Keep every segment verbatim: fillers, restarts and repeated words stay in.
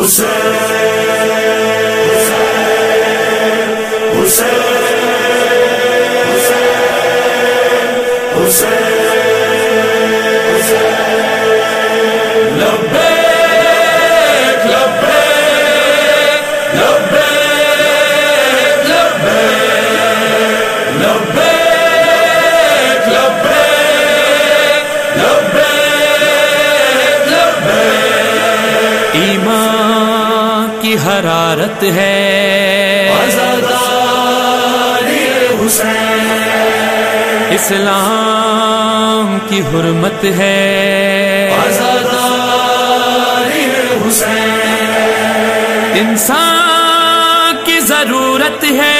حرارت ہے عزاداری حسین، اسلام کی حرمت ہے عزاداری حسین، انسان کی ضرورت ہے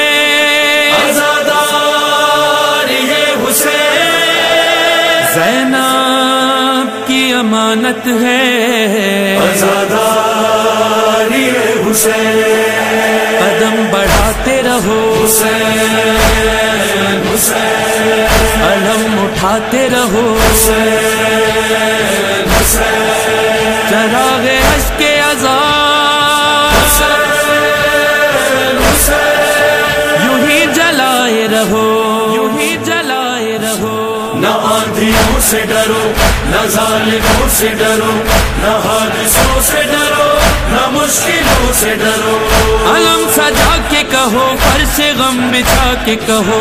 عزاداری حسین، زینب کی امانت ہے عزاداری حسین، قدم بڑھاتے رہو حسین حسین، علم اٹھاتے رہو حسین حسین، چراغ عشق آزاد حسین حسین، یوں ہی جلائے رہو یوں ہی جلائے رہو نہ آندھیوں سے ڈرو، نہ ظالموں سے ڈرو، نہ حادثوں سے ڈرو، نہ مشکلوں سے ڈرو، علم سجا کے کہو، فرش غم بچھا کے کہو،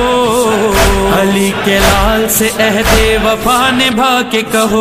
علی کے لال سے عہد وفا نبھا کے کہو،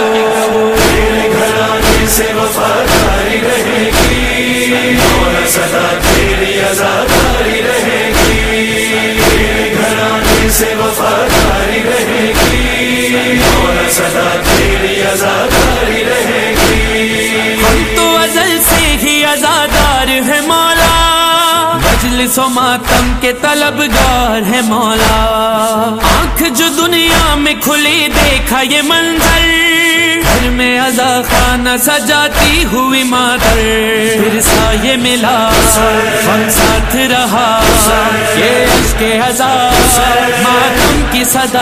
تیرے گھرانے سے وفاداری رہے گی، اور سدا تیری عزاداری رہے گی، تیرے گھرانے سے وفاداری رہے گی، اور سدا تیری عزاداری رہے گی، ہم تو ازل سے ہی عزادار ہے مولا، مجلس و ماتم کے طلبگار ہے مولا، آنکھ جو دنیا میں کھلی دیکھا یہ منظر، گھر میں عزا خانہ سجاتی ہوئی مادر، پھر سایہ ملا ہم ساتھ رہا، یہ عشق عزا ماتم کی صدا،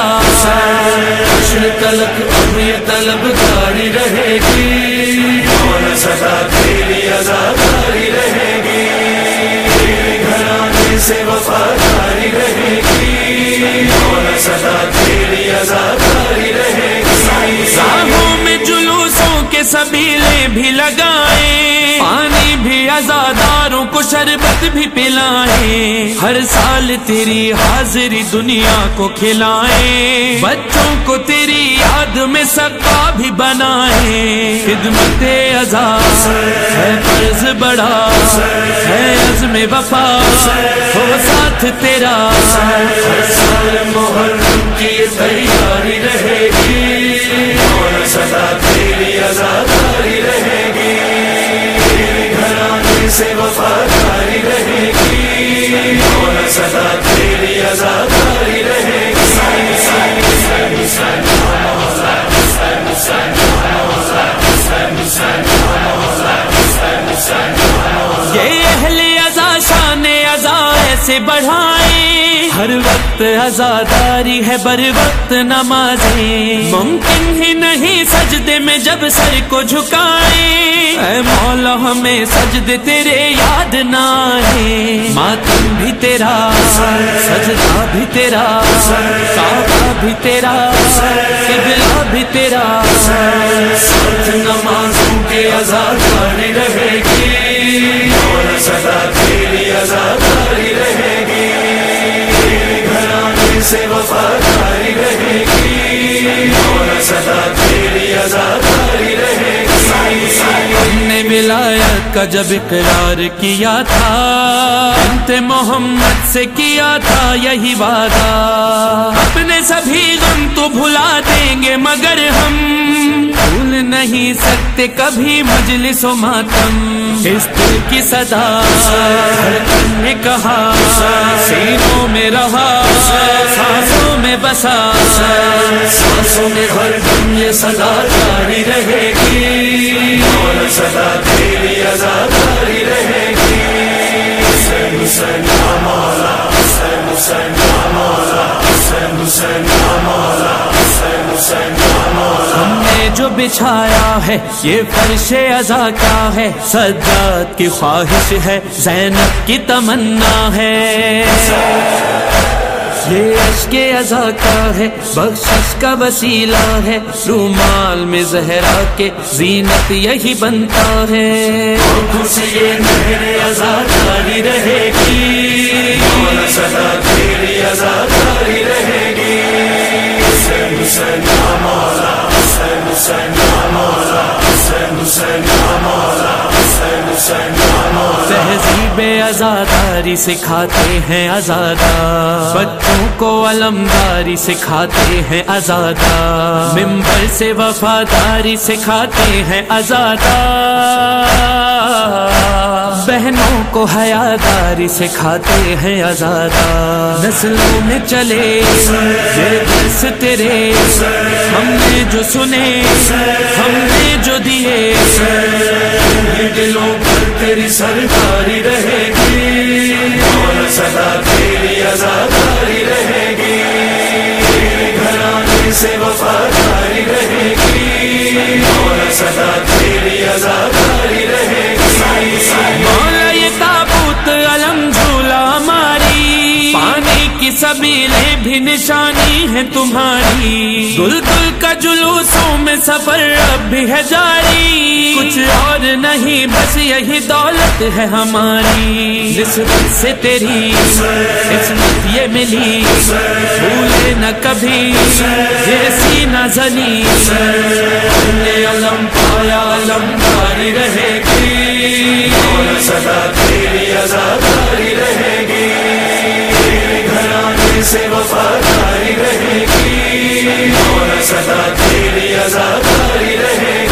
حشر تلک اب یہ طلبگاری رہے گی، اور سدا تیری عزاداری رہے گی، تیرے گھرانے سے وفاداری رہے گی، اور سدا تیری عزاداری رہے گی، راہوں میں جلوسوں کے سبیلے بھی لگائیں، پانی بھی عزاداروں کو شربت بھی پلائیں، ہر سال تیری حاضری دنیا کو کھلائیں، بچوں کو تیری یاد میں سقا بھی بنائیں، خدمت عزا ہے فرض بڑا، ہے عزم وفا ہو ساتھ تیرا، ہر سال محرم کی تیاری رہے گی، اور سدا تیری عزاداری رہے گی، تیرے گھرانے سے وفاداری رہے گی، اور سدا تیری عزاداری رہے گی، یہ اہل عزا شان عزا ایسے بڑھائیں، ہر وقت عزاداری ہے بر وقت نمازیں، ممکن ہی نہیں سجدے میں جب سر کو جھکائیں، اے مولا ہمیں سجدے تیرے یاد نہ آئیں، ماتم بھی تیرا سجدہ بھی تیرا، کعبہ بھی تیرا قبلہ بھی تیرا، ساتھ نمازوں کے عزاداری رہے گی، اور سدا تیری عزاداری رہے گی، تیرے گھرانے سے وفاداری رہے گی، اور سدا تیری عزاداری رہے گی، ہم نے ولایت کا جب اقرار کیا تھا، بنت محمد سے کیا تھا یہی وعدہ، اپنے سبھی غم تو بھلا دیں گے مگر ہم بھول نہیں سکتے کبھی مجلس و ماتم، اس دل کی صدا ہر تن نے کہا، سینوں میں رہا سانسوں میں بسا، سانسوں میں ہر دم یہ صدا جاری رہے گی، اور سدا تیری عزاداری رہے گی، حسین حسین یا مولا، حسین حسین یا مولا، حسین حسین یا مولا، حسین حسین یا مولا، ہم نے جو بچھایا ہے یہ فرش عزا کا ہے، سجاد کی خواہش ہے زینب کی تمنا ہے، یہ عشق عزا کا ہے بخشش کا وسیلہ ہے، رومال میں زہرا کے زینت یہی بنتا ہے، خوشی یہ نہر عزا جاری رہے گی، مولا سدا تیری عزا جاری رہے گی، حسین حسین یا مولا، حسین حسین یا مولا، حسین حسین یا مولا، حسین حسین یا مولا۔ تہذیب عزاداری سکھاتے ہیں عزادار، بچوں کو علمداری سکھاتے ہیں عزادار، ممبر سے وفاداری سکھاتے ہیں عزادار، بہنوں کو حیاداری سکھاتے ہیں عزادار، نسلوں میں چلے یہ درس تیرے، ہم نے جو سنے ہم نے جو دیے، دلوں پر تیری سرکاری رہے گی، مولا سدا تیری عزاداری رہے گی، تیرے گھرانے سے وفاداری رہے گی، مولا سدا تیری عزاداری رہے گی، مولا یہ تابوت علم جھولا ہماری، پانی کی سبیلیں بھی نشانی ہے تمہاری، دل دل کا جلوسوں میں سفر اب بھی ہے جاری، کچھ اور نہیں بس یہی دولت ہے ہماری، نسبت سے تیری عصمت یہ ملی، بھولے نہ کبھی یہ سینہ زنی، ہم نے علم پایا علم جاری رہے گی، مولا سدا تیری عزاداری رہے گی، تیرے گھرانے سے وفاداری رہے گی، مولا سدا تیری عزاداری رہے گی،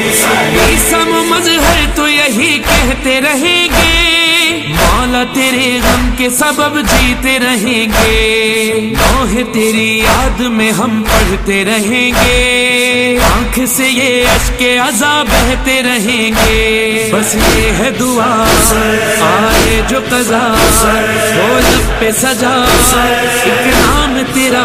سم مظہر تو یہی کہتے رہیں گے، مولا تیرے غم کے سبب جیتے رہیں گے، نوح تیری یاد میں ہم پڑھتے رہیں گے، آنکھ سے یہ اشک عزا بہتے رہیں گے، بس یہ ہے دعا آئے جو قضا وہ لب پہ سجا، ایک نام تیرا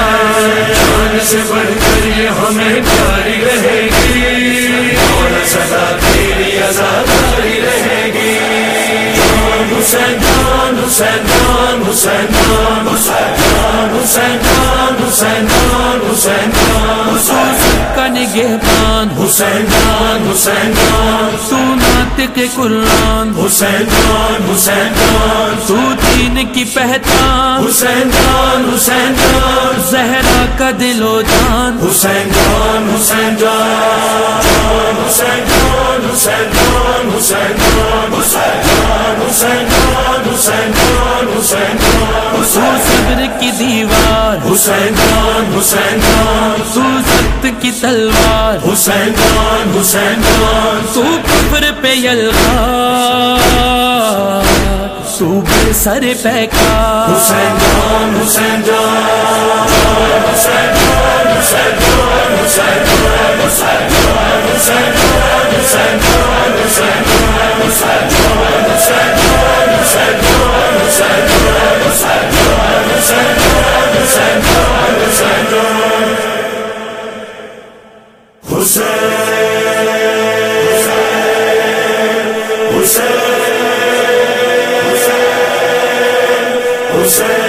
جان سے بڑھ کر یہ ہمیں پیاری رہے گی، مولا سدا تیری عزاداری رہے گی، جان حسین جان حسین جان حسین جان حسین جان حسین جان حسین جان حسین جان حسین کا نگہبان، حسین جان حسین جان تو ناطق قرآن، حسین جان حسین جان تو دین کی پہچان، حسین جان حسین جان زہرا کا دل و جان، حسین جان حسین جان حسین جان حسین جان حسین جان حسین جان حسین جان حسین جان حسین جان تو صبر کی دیوار، حسین جان حسین جان تو ضبط کی تلوار، حسین جان حسین جان تو کفر پہ یلغار، تو بے سر پیکار، حسین جان حسین جان حسین جان حسین جان حسین جان حسین جان حسین جان حسین جان حسین جان حسین جان حسین جان حسین جان حسین جان حسین جان حسین جان حسین جان حسین جان حسین حسین حسین